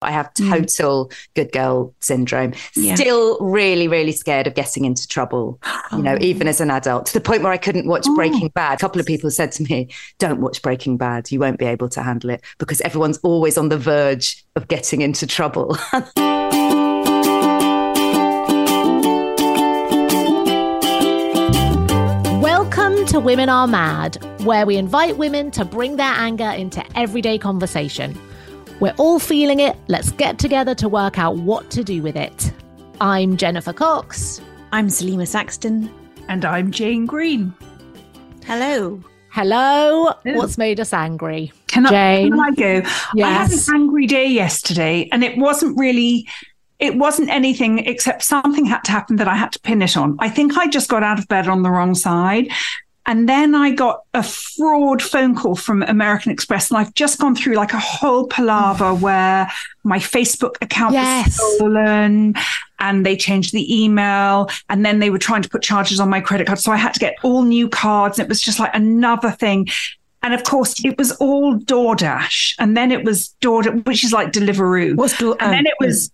I have total good girl syndrome. Still really, really scared of getting into trouble, even as an adult, to the point where I couldn't watch Breaking Bad. A couple of people said to me, don't watch Breaking Bad. You won't be able to handle it because everyone's always on the verge of getting into trouble. Welcome to Women Are Mad, where we invite women to bring their anger into everyday conversation. We're all feeling it. Let's get together to work out what to do with it. I'm Jennifer Cox. I'm Salima Saxton. And I'm Jane Green. Hello. Hello. What's made us angry? Can Jane? I go? Yes. I had an angry day yesterday, and it wasn't anything except something had to happen that I had to pin it on. I think I just got out of bed on the wrong side. And then I got a fraud phone call from American Express, and I've just gone through like a whole palaver where my Facebook account was stolen and they changed the email, and then they were trying to put charges on my credit card. So I had to get all new cards. And it was just like another thing. And of course, it was all DoorDash, and then it was DoorDash, which is like Deliveroo. And then it was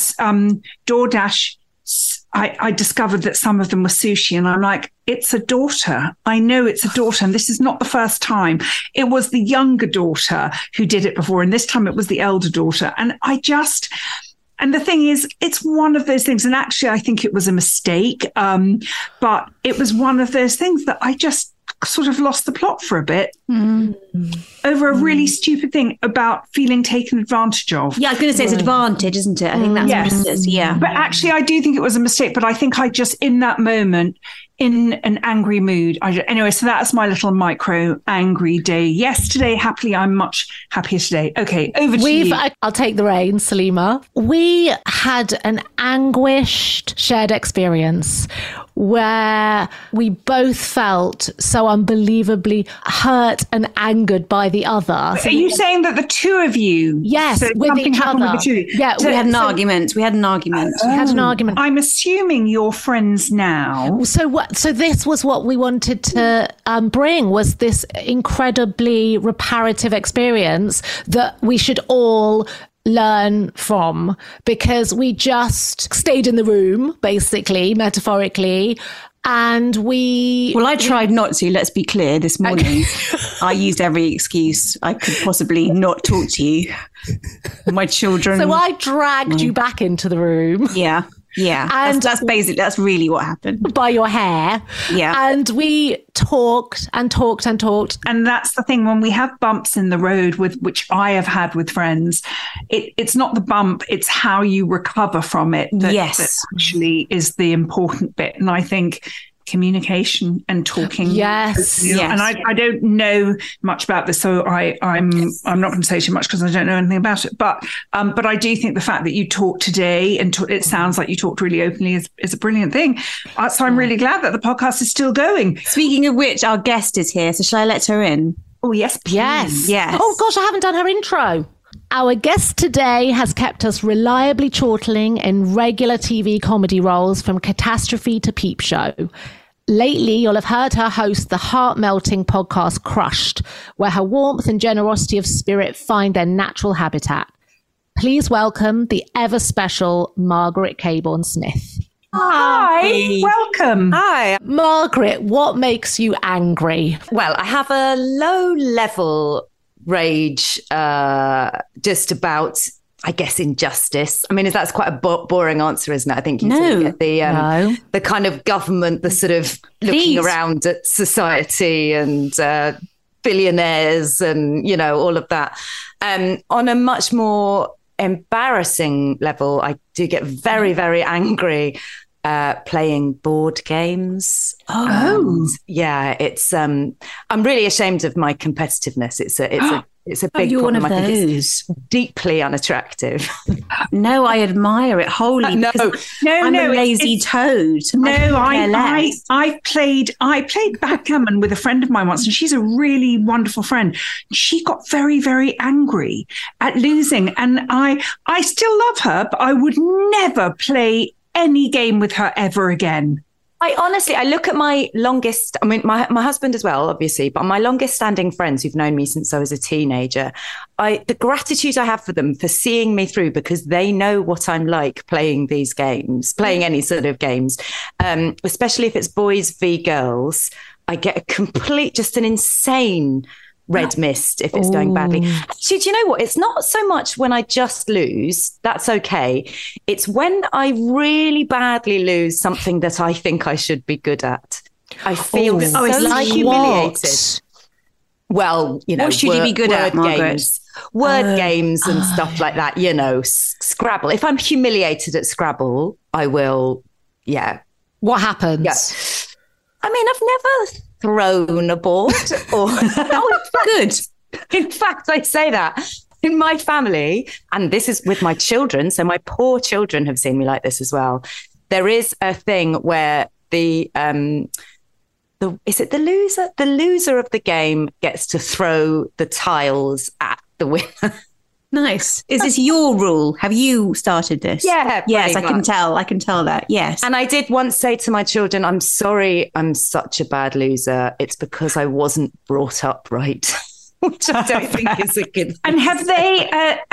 DoorDash. I discovered that some of them were sushi, and I'm like, it's a daughter. I know it's a daughter, and this is not the first time. It was the younger daughter who did it before, and this time it was the elder daughter. And the thing is, it's one of those things, and actually I think it was a mistake, but it was one of those things that I just sort of lost the plot for a bit over a really stupid thing about feeling taken advantage of. Yeah, I was going to say it's advantage, isn't it? I think that's what it is. Yeah. But actually, I do think it was a mistake. But I think I just, in that moment, in an angry mood. Anyway, so that's my little micro angry day yesterday. Happily, I'm much happier today. Okay, over to you. I'll take the reins, Salima. We had an anguished shared experience where we both felt so unbelievably hurt and angered by the other. Are you saying that the two of you? Yes, so with each other. With the two? Yeah, we had an argument. We had an argument. I'm assuming you're friends now. So this was what we wanted to bring, was this incredibly reparative experience that we should all learn from, because we just stayed in the room, basically, metaphorically. And I tried not to, let's be clear, this morning. I used every excuse I could possibly not talk to you. My children. So I dragged you back into the room. Yeah. Yeah, and that's really what happened. By your hair. Yeah. And we talked and talked and talked. And that's the thing, when we have bumps in the road, which I have had with friends, it's not the bump, it's how you recover from it that actually is the important bit. And I think communication and talking. Yes. And I don't know much about this, so I'm not going to say too much because I don't know anything about it. But I do think the fact that you talked today and it sounds like you talked really openly is a brilliant thing. So I'm really glad that the podcast is still going. Speaking of which, our guest is here, so shall I let her in? Oh yes, please. Yes. Oh gosh, I haven't done her intro. Our guest today has kept us reliably chortling in regular TV comedy roles from Catastrophe to Peep Show. Lately, you'll have heard her host the heart-melting podcast Crushed, where her warmth and generosity of spirit find their natural habitat. Please welcome the ever-special Margaret Cabourn-Smith. Hi, welcome. Hi. Margaret, what makes you angry? Well, I have a low-level rage just about, I guess, injustice. I mean, that's quite a boring answer, isn't it? I think you get the kind of government, the sort of looking around at society and billionaires and, all of that. On a much more embarrassing level, I do get very, very angry playing board games. It's I'm really ashamed of my competitiveness. It's a big problem. One of those. It's deeply unattractive. No, I admire it wholly. No, I'm a lazy toad. I played backgammon with a friend of mine once, and she's a really wonderful friend. She got very, very angry at losing, and I still love her, but I would never play any game with her ever again. I look at my longest, I mean, my husband as well, obviously, but my longest standing friends who've known me since I was a teenager, the gratitude I have for them for seeing me through, because they know what I'm like playing these games, playing any sort of games, especially if it's boys v girls. I get just an insane red mist if it's going badly. Actually, do you know what? It's not so much when I just lose. That's okay. It's when I really badly lose something that I think I should be good at. I feel so like humiliated. What? Well, what should you be good at, Margaret? Word games and stuff like that. Scrabble. If I'm humiliated at Scrabble, I will. Yeah. What happens? Yeah. I mean, I've never thrown a board or good. In fact, I say that in my family, and this is with my children, so my poor children have seen me like this as well. There is a thing where the loser of the game gets to throw the tiles at the winner. Nice. Is this your rule? Have you started this? Yeah. Yes, I can tell. I can tell that. Yes. And I did once say to my children, I'm sorry, I'm such a bad loser. It's because I wasn't brought up right. Which I don't think is a good thing. And have they,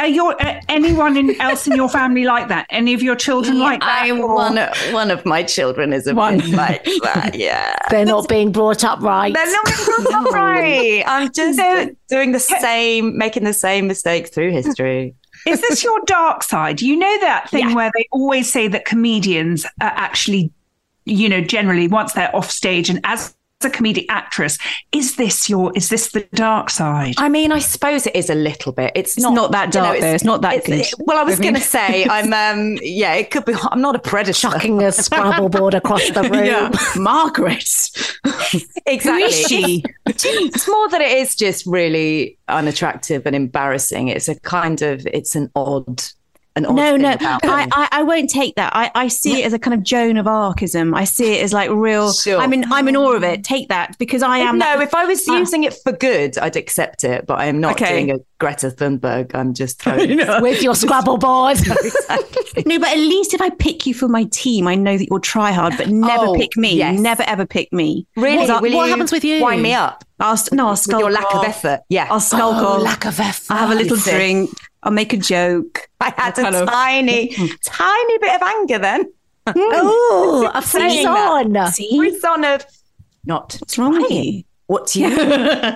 anyone else in your family like that? Any of your children like that? One of my children is a bit like that, yeah. They're not being brought up right. They're not being brought up right. I'm just making the same mistakes through history. Is this your dark side? You know that thing where they always say that comedians are actually, generally once they're off stage and as a comedic actress, is this the dark side? I mean, I suppose it is a little bit. It's not that dark. It's not that good. Well, I was going to say, it could be. I'm not a predator. Chucking a Scrabble board across the room. Yeah. Margaret. Exactly. Who is she? It's more that it is just really unattractive and embarrassing. It's an odd. No, I won't take that. I see it as a kind of Joan of Arcism. I see it as like real. Sure. I'm in awe of it. Take that because I am. No, if I was using it for good, I'd accept it. But I am not doing a Greta Thunberg. I'm just throwing with your Scrabble board. Exactly. No, but at least if I pick you for my team, I know that you'll try hard, but never pick me. Yes. Never ever pick me. Really? What happens with you? Wind me up. I'll skulk with your lack of effort. Yeah, I'll skulk off. Lack of effort. I'll have a little drink. I'll make a joke. I had a tiny bit of anger then. Oh, a frisson. Frisson of not. What's wrong with you? What do you?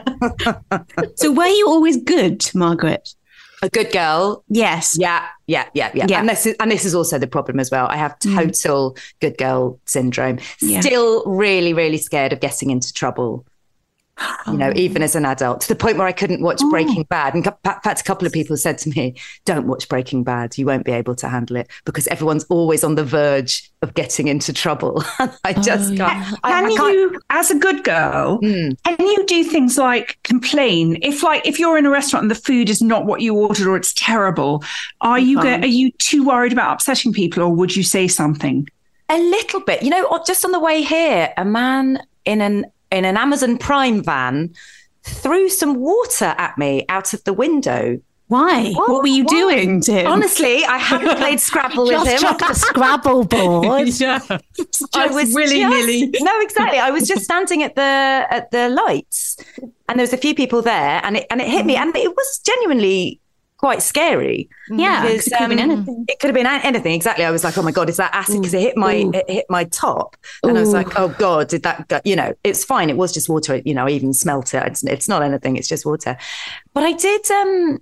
So were you always good, Margaret? A good girl? Yes. Yeah. And this is also the problem as well. I have total good girl syndrome. Yeah. Still really, really scared of getting into trouble. Even as an adult, to the point where I couldn't watch Breaking Bad. And in fact, a couple of people said to me, don't watch Breaking Bad. You won't be able to handle it because everyone's always on the verge of getting into trouble. I just can't. You, as a good girl, can you do things like complain? If you're in a restaurant and the food is not what you ordered or it's terrible, are you too worried about upsetting people or would you say something? A little bit. Just on the way here, a man in an Amazon Prime van threw some water at me out of the window. Why? What were you doing, Tim? Honestly, I hadn't played Scrabble with him. Just chucked the Scrabble board. Yeah. I was willy-nilly. No, exactly. I was just standing at the lights and there was a few people there and it hit me and it was genuinely quite scary. Yeah, because, it could have been anything. It could have been anything. Exactly. I was like, oh my God, is that acid? Because it hit my top. And I was like, oh God, did that go? It's fine. It was just water. I even smelt it. It's not anything. It's just water. But I did, and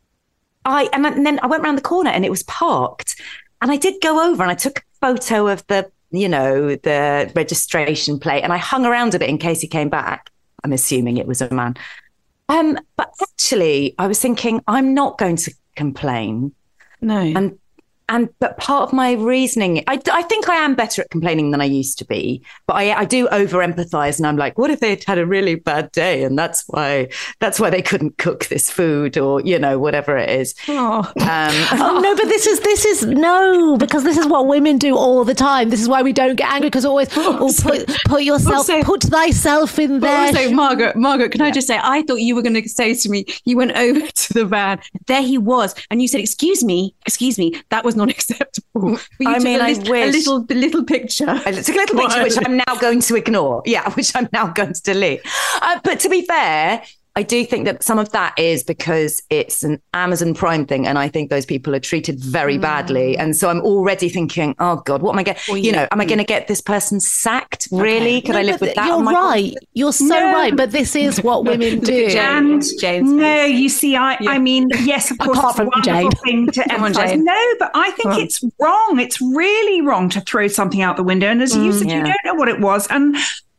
then I went around the corner and it was parked. And I did go over and I took a photo of the registration plate and I hung around a bit in case he came back. I'm assuming it was a man. But actually, I was thinking, I'm not going to complain. No. But part of my reasoning, I think I am better at complaining than I used to be, but I do over empathize and I'm like, what if they'd had a really bad day and that's why they couldn't cook this food or, whatever it is. No, but this is no, because this is what women do all the time. This is why we don't get angry because always put thyself in there. Also, Margaret, can I just say, I thought you were going to say to me, you went over to the van, there he was, and you said, excuse me, that was not not acceptable. I mean, I wish a little picture. It's a little picture which I'm now going to ignore. Yeah, which I'm now going to delete. But to be fair, I do think that some of that is because it's an Amazon Prime thing, and I think those people are treated very badly. And so I'm already thinking, oh God, what am I getting? Am I going to get this person sacked? Really? Could I live with that? You're right. You're so right. But this is what women do. No, you see, I mean, yes, of course, apart from it's a wonderful thing to emphasize. No, but I think it's wrong. It's really wrong to throw something out the window. And as you said, you don't know what it was. And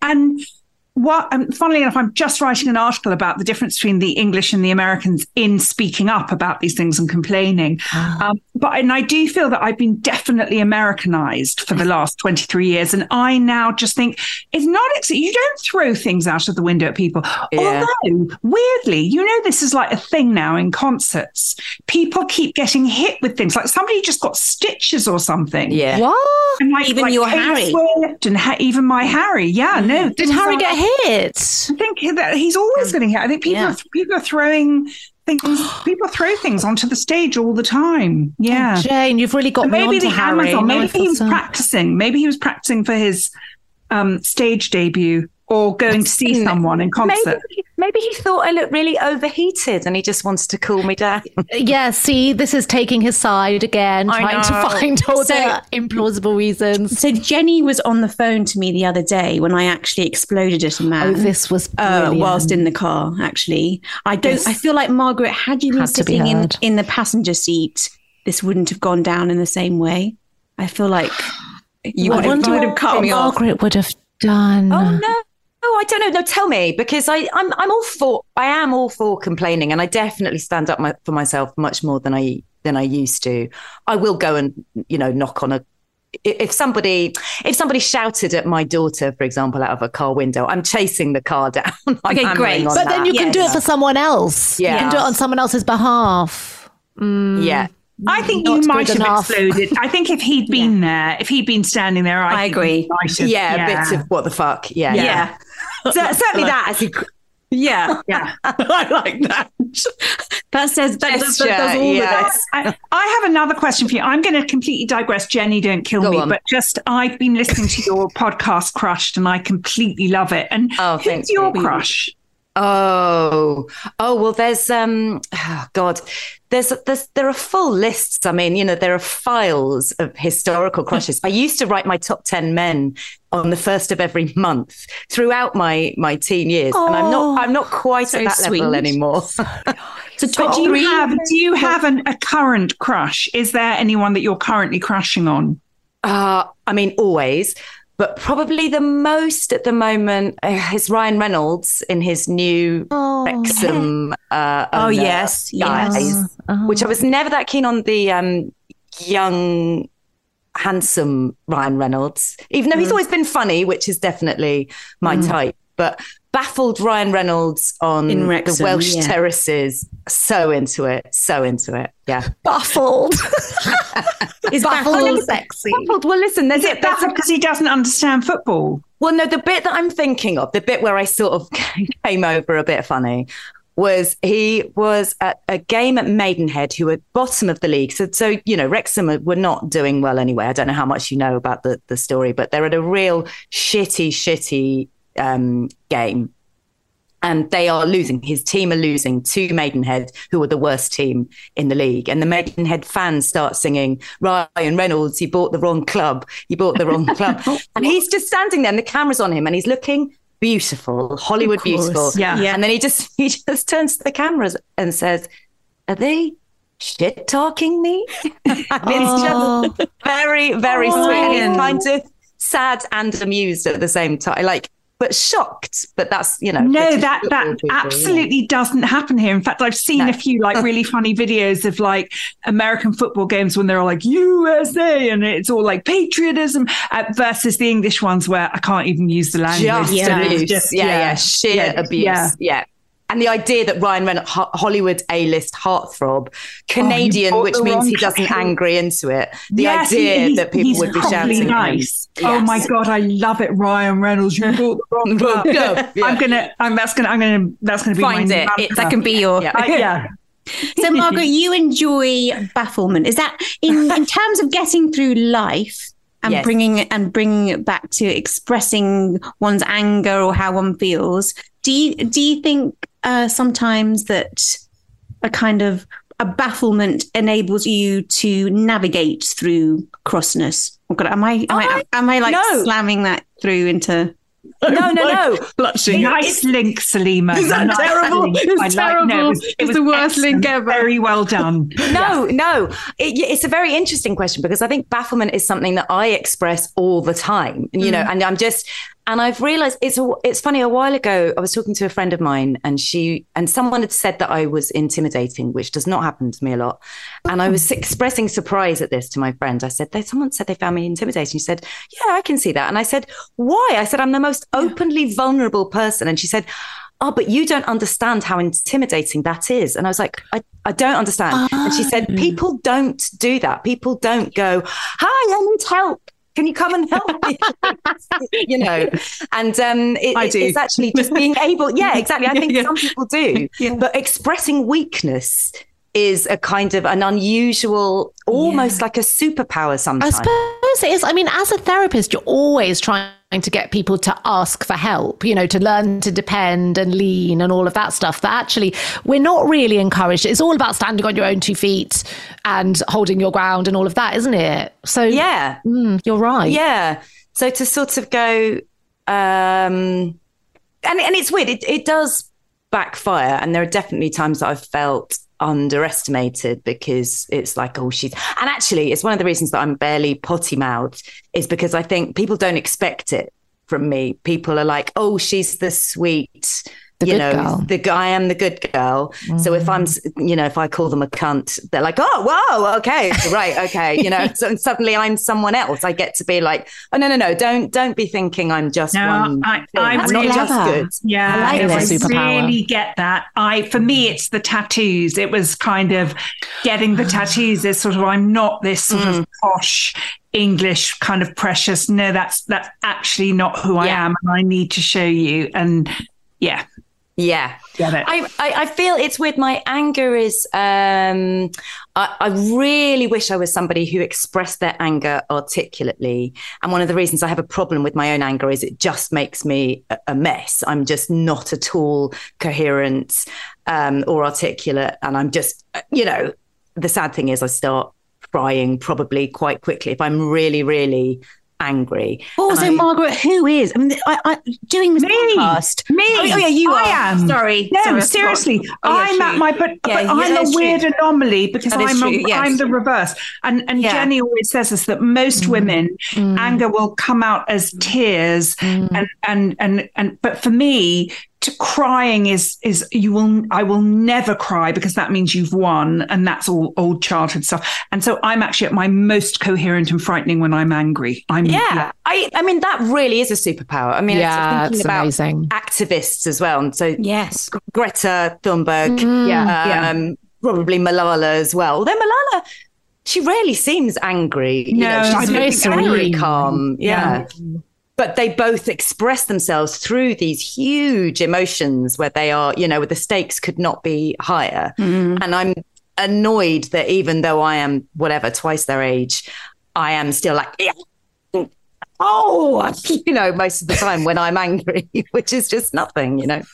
funnily enough, I'm just writing an article about the difference between the English and the Americans in speaking up about these things and complaining. But I do feel that I've been definitely Americanized for the last 23 years. And I now just think it's not, you don't throw things out of the window at people. Yeah. Although, weirdly, this is like a thing now in concerts. People keep getting hit with things. Like somebody just got stitches or something. Yeah. What? And even your Harry. And even my Harry. Yeah, no. Did Harry get hit? I think that he's always getting hit. I think people are throwing things. People throw things onto the stage all the time. Yeah, Jane, you've really got me onto Harry. Amazon, maybe he was practicing. Maybe he was practicing for his stage debut or going to see someone in concert. Maybe he thought I looked really overheated and he just wants to cool me down. Yeah, see, this is taking his side again, trying to find all the implausible reasons. So Jenny was on the phone to me the other day when I actually exploded at a man. Oh, this was brilliant. Whilst in the car, actually. I feel like, Margaret, had you been sitting in the passenger seat, this wouldn't have gone down in the same way. I feel like you would have cut me off. Margaret would have done. Oh, no. Oh, I don't know. No, tell me, because I am all for complaining, and I definitely stand up for myself much more than I used to. I will go and knock on if somebody shouted at my daughter, for example, out of a car window, I'm chasing the car down. Okay, great. But then you can do it for someone else. Yeah. You can do it on someone else's behalf. Yeah. I think you might have exploded. I think if he'd been there, if he'd been standing there, I agree. Bits of what the fuck. Yeah. Certainly that as he. Yeah. I like that. That does all of this. I have another question for you. I'm going to completely digress. Jenny, don't kill me. But I've been listening to your podcast, Crushed, and I completely love it. And who's your crush? Oh, well, there's there are full lists. I mean, there are files of historical crushes. I used to write my top 10 men on the first of every month throughout my teen years, and I'm not quite at that level anymore. So do you have a current crush? Is there anyone that you're currently crushing on? I mean, always. But probably the most at the moment is Ryan Reynolds in his new Wrexham. Yes. Which I was never that keen on the young, handsome Ryan Reynolds, even though he's always been funny, which is definitely my type. But baffled Ryan Reynolds on the Welsh terraces. So into it. Yeah. Baffled. Is baffled sexy? Baffled. Well, listen, is it baffled because he doesn't understand football? Well, no, the bit that I'm thinking of, the bit where I sort of came over a bit funny, was he was at a game at Maidenhead, who were bottom of the league. So Wrexham were not doing well anyway. I don't know how much you know about the story, but they're at a real shitty game. And they are losing. His team are losing to Maidenhead, who are the worst team in the league. And the Maidenhead fans start singing, Ryan Reynolds, you bought the wrong club. And he's just standing there and the camera's on him and he's looking beautiful, Hollywood beautiful. Yeah. And then he just turns to the cameras and says, are they shit talking me? And it's just very, very sweet. And he's kind of sad and amused at the same time. But shocked, but that's, No, that absolutely doesn't happen here. In fact, I've seen a few really funny videos of American football games when they're all USA and it's all patriotism versus the English ones where I can't even use the language. Sheer abuse. Yeah. And the idea that Ryan Reynolds, Hollywood A-list heartthrob, Canadian, which means he doesn't angry into it. The idea that people would be shouting. Nice. Yes. Oh my God, I love it, Ryan Reynolds. You bought the wrong club. That's gonna be find my it. That can be your. So, Margaret, you enjoy bafflement. Is that in terms of getting through life and yes. bringing it back to expressing one's anger or how one feels? Do you think sometimes that a kind of a bafflement enables you to navigate through crossness? Oh God, am I slamming that through into? No. Nice link, Salima. Is that terrible? It's terrible. It's the worst link ever. Very well done. No. It's a very interesting question because I think bafflement is something that I express all the time. You know, and I've realized it's funny. A while ago, I was talking to a friend of mine and someone had said that I was intimidating, which does not happen to me a lot. And I was expressing surprise at this to my friend. I said, someone said they found me intimidating. She said, yeah, I can see that. And I said, why? I said, I'm the most openly vulnerable person. And she said, oh, but you don't understand how intimidating that is. And I was like, I don't understand. And she said, people don't do that. People don't go, hi, I need help. Can you come and help me? You know, and it's actually just being able. Yeah, exactly. I think some people do, but expressing weakness is a kind of an unusual, almost like a superpower sometimes. I suppose it is. I mean, as a therapist, you're always trying to get people to ask for help, you know, to learn to depend and lean and all of that stuff that actually we're not really encouraged. It's all about standing on your own 2 feet and holding your ground and all of that, isn't it? So yeah, you're right. Yeah. So to sort of go, and it's weird. It does backfire. And there are definitely times that I've felt underestimated because it's like, oh, and actually it's one of the reasons that I'm barely potty mouthed is because I think people don't expect it from me. People are like, oh, she's the sweet, I am the good girl. Mm-hmm. So if I call them a cunt, they're like, oh, whoa, okay, right, okay, so suddenly I'm someone else. I get to be like, oh, no, don't be thinking I'm just one. I'm really, not just good. Yeah, I really get that. For me, it's the tattoos. It was kind of getting the tattoos is sort of, I'm not this sort of posh English kind of precious. No, that's actually not who I am, and I need to show you. And yeah. Get it. I feel it's weird. My anger is, I really wish I was somebody who expressed their anger articulately. And one of the reasons I have a problem with my own anger is it just makes me a mess. I'm just not at all coherent or articulate. And I'm just, the sad thing is I start crying probably quite quickly if I'm really, really angry. Also, Margaret, who is? I mean, I doing this podcast. Me. Oh yeah, you are. I am. Sorry. No, seriously. I'm at my, but I'm a weird anomaly because I'm the reverse. And Jenny always says this, that most women, anger will come out as tears, and but for me, crying is I will never cry because that means you've won, and that's all old childhood stuff. And so I'm actually at my most coherent and frightening when I'm angry. I mean that really is a superpower. I mean, it's about amazing. Activists as well, and so yes, Greta Thunberg, probably Malala as well. Although Malala, she rarely seems angry. She's very serene, very calm. Yeah. But they both express themselves through these huge emotions where they are, where the stakes could not be higher. Mm. And I'm annoyed that even though I am, twice their age, I am still like, most of the time when I'm angry, which is just nothing, Have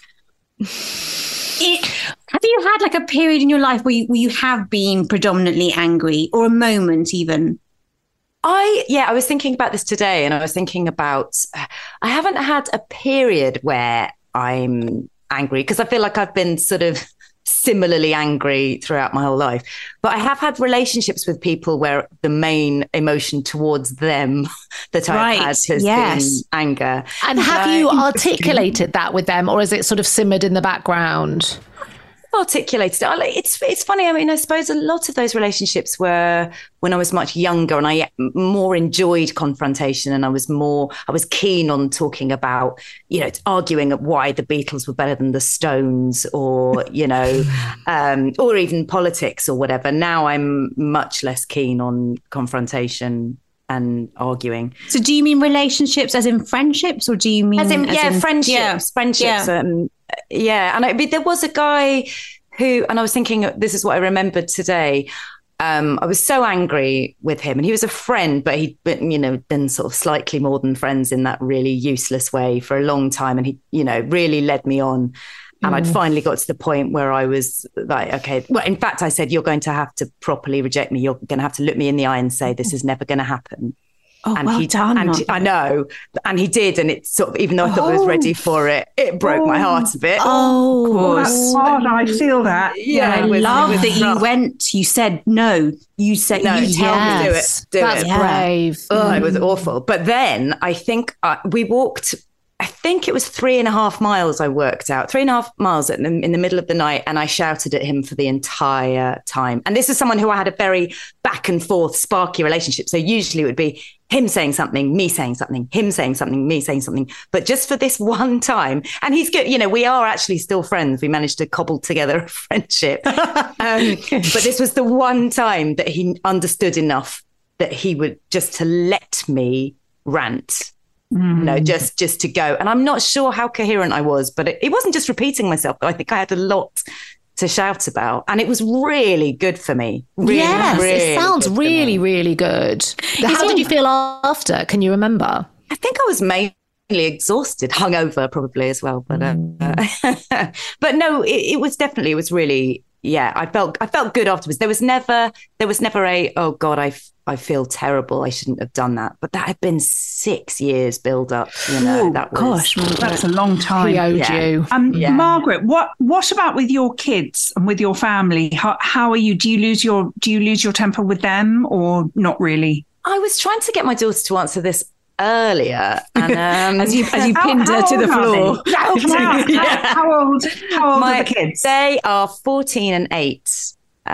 you had like a period in your life where you have been predominantly angry, or a moment even? I was thinking about this today, and I was thinking about, I haven't had a period where I'm angry because I feel like I've been sort of similarly angry throughout my whole life. But I have had relationships with people where the main emotion towards them that I've had has been anger. And have you articulated that with them, or is it sort of simmered in the background? Articulated it. It's funny. I mean, I suppose a lot of those relationships were when I was much younger, and I more enjoyed confrontation, and I was keen on talking about, arguing at why the Beatles were better than the Stones, or or even politics or whatever. Now I'm much less keen on confrontation and arguing. So do you mean relationships as in friendships, or do you mean friendships? Yeah. Friendships. And there was a guy and I was thinking, this is what I remembered today. I was so angry with him, and he was a friend, but he'd been sort of slightly more than friends in that really useless way for a long time. And he, really led me on. And I'd finally got to the point where I was like, okay, well, in fact, I said, you're going to have to properly reject me. You're going to have to look me in the eye and say, this is never going to happen. Oh, and well done. And I know. And he did. And it sort of, even though I thought I was ready for it, it broke my heart a bit. Oh, of course. That's hard. I feel that. Yeah. I love that you said no. You said, no, you tell me, do it. That's brave. Oh, it was awful. But then I think we walked, I think it was 3.5 miles I worked out, 3.5 miles in the middle of the night. And I shouted at him for the entire time. And this is someone who I had a very back and forth, sparky relationship. So usually it would be him saying something, me saying something, him saying something, me saying something. But just for this one time, and he's good, we are actually still friends. We managed to cobble together a friendship. But this was the one time that he understood enough that he would just to let me rant. Just to go. And I'm not sure how coherent I was, but it wasn't just repeating myself. I think I had a lot to shout about. And it was really good for me. Really, it sounds really, really good. How did you feel after? Can you remember? I think I was mainly exhausted, hungover probably as well. But but no, it was really, I felt good afterwards. There was never a, oh God, I feel terrible. I shouldn't have done that. But that had been 6 years build up. That's a long time. He owed you. Margaret, what about with your kids and with your family? How are you? Do you lose your temper with them or not really? I was trying to get my daughter to answer this earlier, and as you pinned her to the floor. How old are the kids? They are 14 and 8,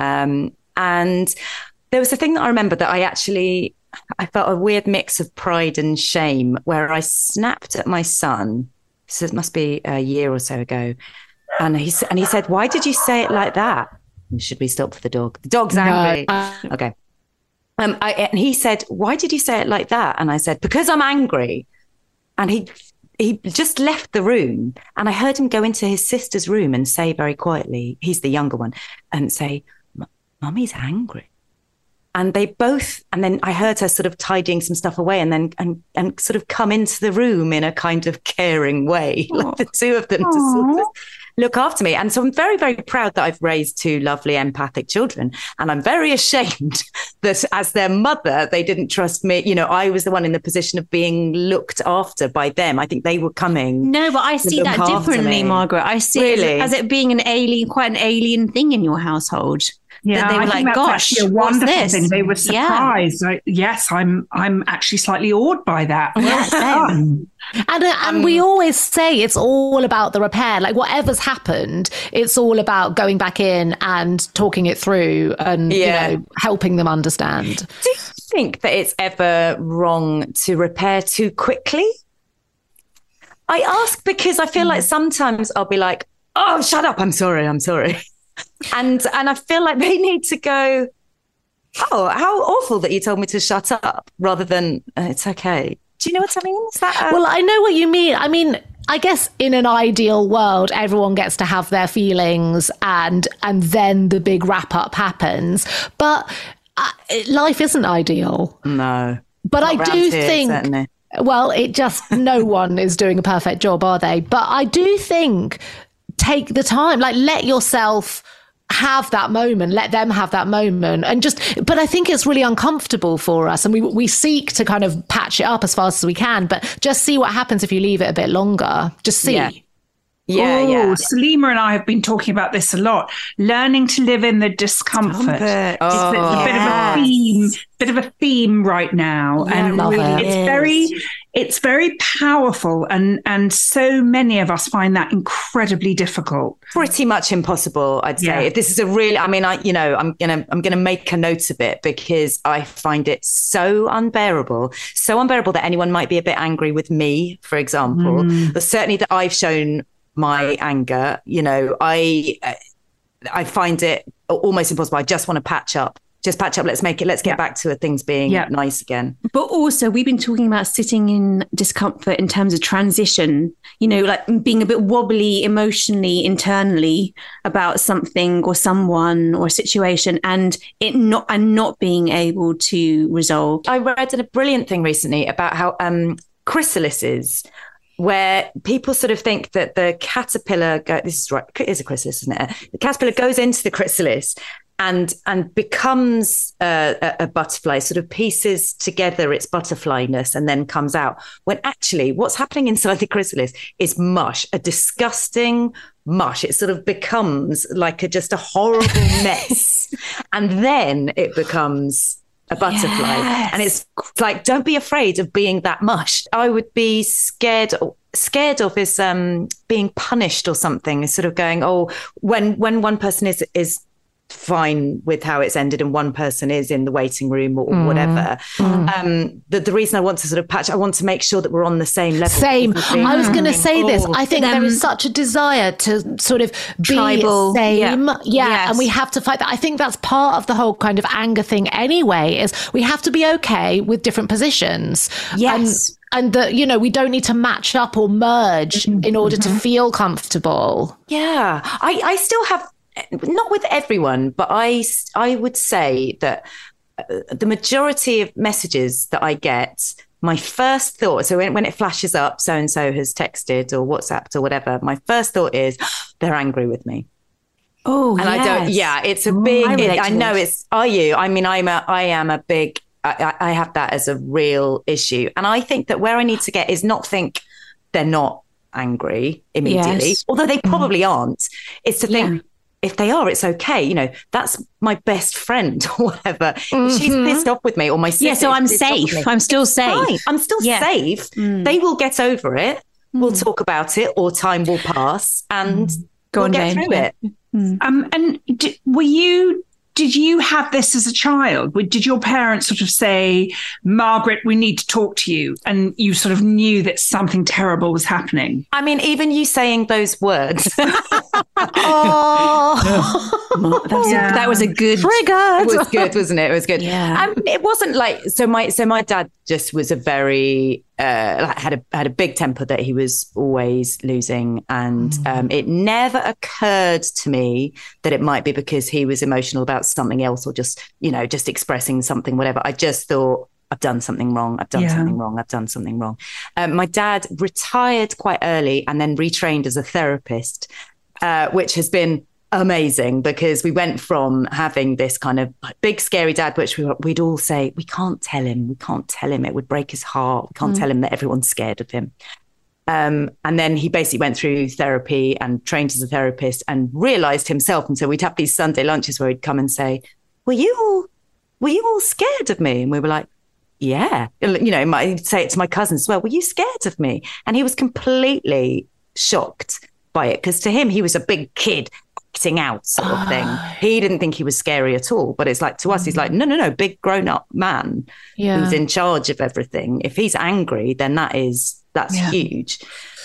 and there was a thing that I remember that I felt a weird mix of pride and shame where I snapped at my son. So it must be a year or so ago. And he said, why did you say it like that? Should we stop for the dog? The dog's angry. Okay. And he said, why did you say it like that? And I said, because I'm angry. And he just left the room, and I heard him go into his sister's room and say very quietly, he's the younger one, and say, Mummy's angry. And then I heard her sort of tidying some stuff away and sort of come into the room in a kind of caring way, like the two of them to sort of look after me. And so I'm very, very proud that I've raised 2 lovely empathic children. And I'm very ashamed that as their mother, they didn't trust me. I was the one in the position of being looked after by them. I think they were coming. No, but I see that differently, Margaret. I see it as it being quite an alien thing in your household. Yeah, they were I think that's actually a wonderful thing. They were surprised. Yeah. Like, yes, I'm actually slightly awed by that. And we always say it's all about the repair. Like whatever's happened, it's all about going back in and talking it through and helping them understand. Do you think that it's ever wrong to repair too quickly? I ask because I feel like sometimes I'll be like, oh, shut up. I'm sorry. And I feel like they need to go, oh, how awful that you told me to shut up, rather than it's okay. Do you know what I mean? Is that Well, I know what you mean. I mean, I guess in an ideal world, everyone gets to have their feelings and then the big wrap up happens. But life isn't ideal. No. But I do think, certainly. Well, no one is doing a perfect job, are they? But I do think take the time, like let yourself have that moment, let them have that moment, but I think it's really uncomfortable for us, and we seek to kind of patch it up as fast as we can, but just see what happens if you leave it a bit longer. Just see. Yeah. Salima and I have been talking about this a lot. Learning to live in the discomfort. It's a bit of a theme right now. Yeah, and really, it's very powerful, and so many of us find that incredibly difficult. Pretty much impossible, I'd say. Yeah. If this is a really, I'm gonna make a note of it because I find it so unbearable that anyone might be a bit angry with me, for example. But certainly that I've shown my anger, I find it almost impossible. I just want to patch up just patch up. Let's get back to things being nice again. But also, we've been talking about sitting in discomfort in terms of transition, you know, like being a bit wobbly emotionally, internally about something or someone or a situation, and not being able to resolve. I read a brilliant thing recently about how chrysalises, where people sort of think that the caterpillar, this is right, it is a chrysalis, isn't it? The caterpillar goes into the chrysalis and becomes a butterfly, sort of pieces together its butterflyness and then comes out. When actually what's happening inside the chrysalis is mush, a disgusting mush. It sort of becomes like just a horrible mess. And then it becomes a butterfly. Yes. And it's like, don't be afraid of being that mush. I would be scared of is being punished or something. Is sort of going, when one person is fine with how it's ended and one person is in the waiting room or whatever. The reason I want to sort of patch, I want to make sure that we're on the same level. I was going to say this. I think there is such a desire to sort of be tribal, same. Yes. And we have to fight that. I think that's part of the whole kind of anger thing anyway, is we have to be okay with different positions. Yes. And that, you know, we don't need to match up or merge in order to feel comfortable. Yeah. I still have, not with everyone, but I would say that the majority of messages that I get, my first thought, so when it flashes up, so-and-so has texted or WhatsApped or whatever, my first thought is, they're angry with me. Oh, and it's a big, I know it's, are you? I mean, I am a big, I have that as a real issue. And I think that where I need to get is not think they're not angry immediately, although they probably aren't. It's to think, if they are, it's okay. You know, that's my best friend or whatever. If she's pissed off with me or my sister. So I'm safe. I'm still safe. Fine. I'm still safe. They will get over it. We'll talk about it, or time will pass and we'll get through it. And did you have this as a child? Did your parents sort of say, Margaret, we need to talk to you? And you sort of knew that something terrible was happening? I mean, even you saying those words. That was a good trigger. It was good, wasn't it? It was good. Yeah. It wasn't like, so my dad just was a very, had a big temper that he was always losing. And it never occurred to me that it might be because he was emotional about something else or just expressing something, whatever. I just thought, I've done something wrong. I've done something wrong. My dad retired quite early and then retrained as a therapist, which has been amazing because we went from having this kind of big scary dad, which we'd all say, we can't tell him, it would break his heart, we can't tell him that everyone's scared of him. And then he basically went through therapy and trained as a therapist and realized himself. And so we'd have these Sunday lunches where he'd come and say, were you all scared of me? And we were like, yeah. You know, he'd say it to my cousins as well, were you scared of me? And he was completely shocked by it because to him, he was a big kid acting out sort of thing. He didn't think he was scary at all. But it's like, to us, he's like, no, big grown up man who's in charge of everything. If he's angry, then that's huge.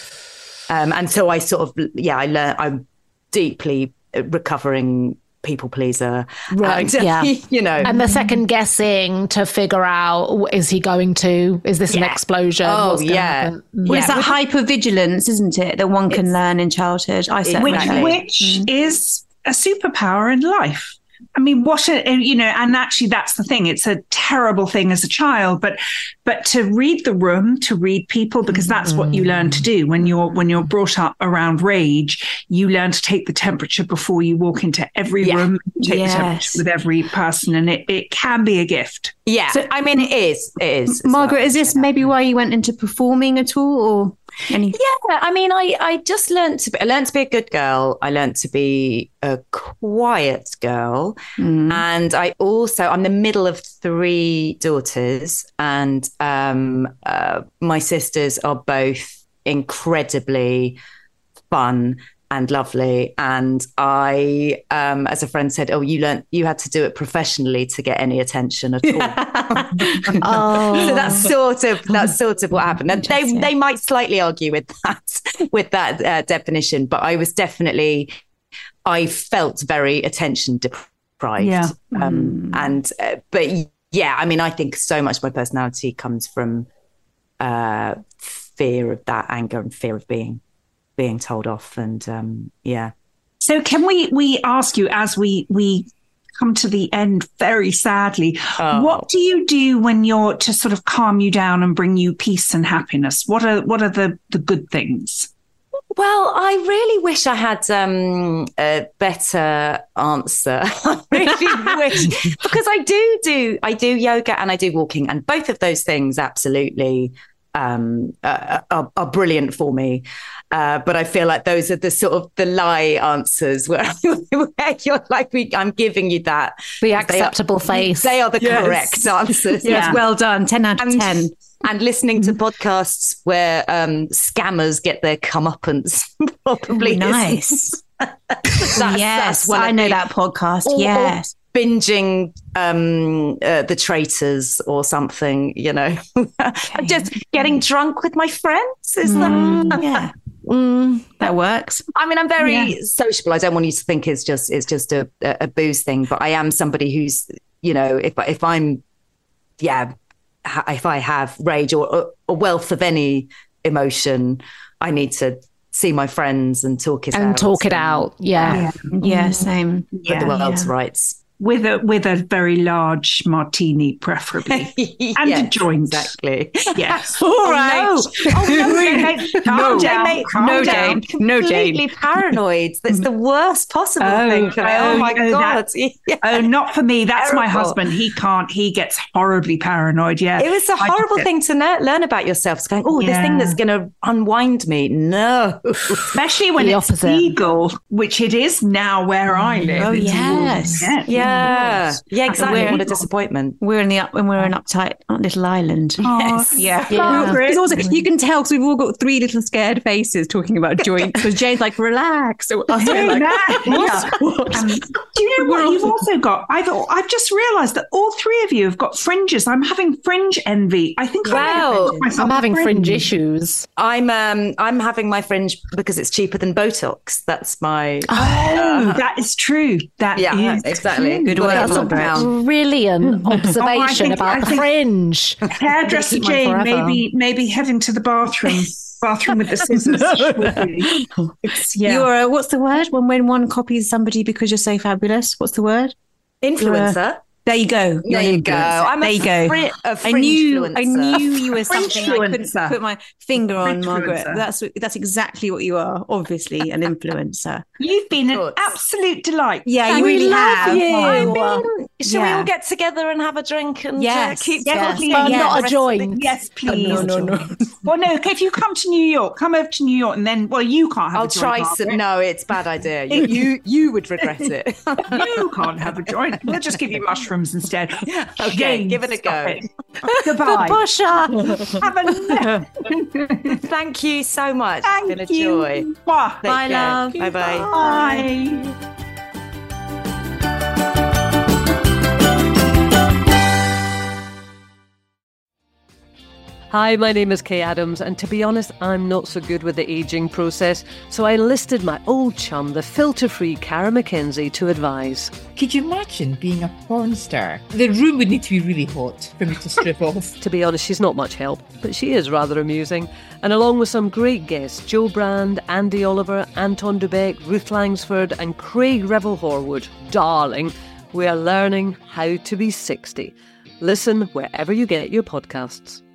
And so I sort of, I learned, I'm deeply recovering people pleaser. Right. And, you know. And the second guessing to figure out, is this an explosion? Oh, yeah. Well, it's that hypervigilance, isn't it? That one can learn in childhood. Which is a superpower in life. I mean, and actually that's the thing. It's a terrible thing as a child, but to read the room, to read people, because that's what you learn to do when you're brought up around rage. You learn to take the temperature before you walk into every room, take the temperature with every person, and it can be a gift. Yeah, so, I mean, it is. Margaret, is this maybe why you went into performing at all, or? Yeah, I mean, I just learned to be a good girl. I learned to be a quiet girl. And I'm the middle of 3 daughters, and my sisters are both incredibly fun and lovely. And I, as a friend said, you had to do it professionally to get any attention at all. So that's sort of what happened. And they might slightly argue with that definition, but I felt very attention deprived deprived. But yeah, I mean, I think so much of my personality comes from fear of that anger and fear of being told off. And yeah. So can we ask you, as we come to the end very sadly, what do you do when you're to sort of calm you down and bring you peace and happiness? What are the good things? Well, I really wish I had a better answer. I really wish, because I do yoga and I do walking, and both of those things absolutely are brilliant for me. But I feel like those are the sort of the lie answers where you're like, I'm giving you that. The acceptable face. They are the correct answers. Yes, well done. 10 out of 10. And listening to podcasts where scammers get their comeuppance probably nice. Yes, I know that podcast. Yes. Binging The Traitors or something, you know. Just getting drunk with my friends. Is that? Yeah. That works. I mean, I'm very sociable. I don't want you to think it's just a booze thing, but I am somebody who's, you know, if I have rage or a wealth of any emotion, I need to see my friends and talk it out. Yeah, same. Put the world's rights. With a very large martini, preferably, and a joint. Exactly. Yes. All right. No, Jane. Completely paranoid. That's the worst possible thing. Oh my God. Oh, not for me. That's terrible. My husband. He can't. He gets horribly paranoid. Yeah. It was a horrible thing to learn about yourself. It's going, this thing that's going to unwind me. No. Especially when it's legal, which it is now where I live. Oh, yes. Yeah, exactly. What a disappointment. We're in an uptight little island. Yes. Because also you can tell because we've all got three little scared faces talking about joints. Because Jane's like, relax. So do you know what you've also got? I've just realised that all three of you have got fringes. I'm having fringe envy. I think I'm having fringe issues. I'm having my fringe because it's cheaper than Botox. That's my. That is true. That is exactly. True. Good way. That's a brilliant observation about the fringe. Hairdresser Jane maybe heading to the bathroom with the scissors. You're what's the word when one copies somebody because you're so fabulous? What's the word? Influencer. There you go. I'm a fringe influencer. I knew you were something I couldn't put my finger on, Margaret. That's exactly what you are, obviously, an influencer. You've been an absolute delight. Yeah, you really have. Shall we all get together and have a drink and keep talking? Not a joint. Yes, please. No. Well, no, if you come to New York, come over to New York and then, you can't have a joint. I'll try some. No, it's a bad idea. You would regret it. You can't have a joint. We'll just give you mushrooms instead. Okay, Jane, give it a go. Goodbye. The pusher. Thank you so much. It's been a joy. Bye, love. Bye-bye. Bye. Hi, my name is Kay Adams, and to be honest, I'm not so good with the ageing process, so I enlisted my old chum, the filter-free Cara McKenzie, to advise. Could you imagine being a porn star? The room would need to be really hot for me to strip off. To be honest, she's not much help, but she is rather amusing. And along with some great guests, Jo Brand, Andy Oliver, Anton Dubek, Ruth Langsford and Craig Revel-Horwood, darling, we are learning how to be 60. Listen wherever you get your podcasts.